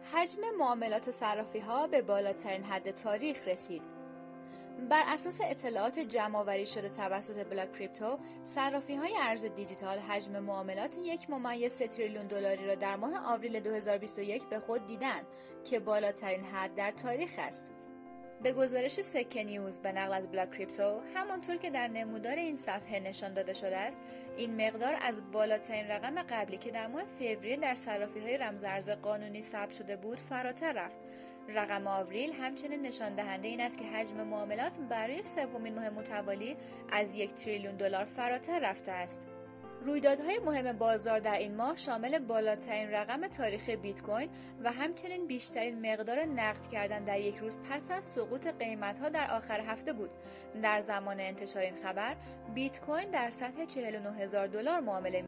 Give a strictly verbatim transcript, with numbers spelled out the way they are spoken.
حجم معاملات صرافی‌ها به بالاترین حد تاریخ رسید. بر اساس اطلاعات جمع‌آوری شده توسط بلاک کریپتو، صرافی‌های ارز دیجیتال حجم معاملات یک ممیز سه تریلیون دلاری را در ماه آوریل دو هزار و بیست و یک به خود دیدند که بالاترین حد در تاریخ است. به گزارش سکه نیوز به نقل از بلاک کریپتو، همانطور که در نمودار این صفحه نشان داده شده است، این مقدار از بالاترین رقم قبلی که در ماه فوریه در صرافی‌های رمزارز قانونی ثبت شده بود فراتر رفت. رقم آوریل همچنین نشان دهنده این است که حجم معاملات برای سومین ماه متوالی از یک تریلیون دلار فراتر رفته است. رویدادهای مهم بازار در این ماه شامل بالاترین رقم تاریخی بیت کوین و همچنین بیشترین مقدار نقد کردن در یک روز پس از سقوط قیمت‌ها در آخر هفته بود. در زمان انتشار این خبر، بیت کوین در سطح چهل و نه هزار دلار معامله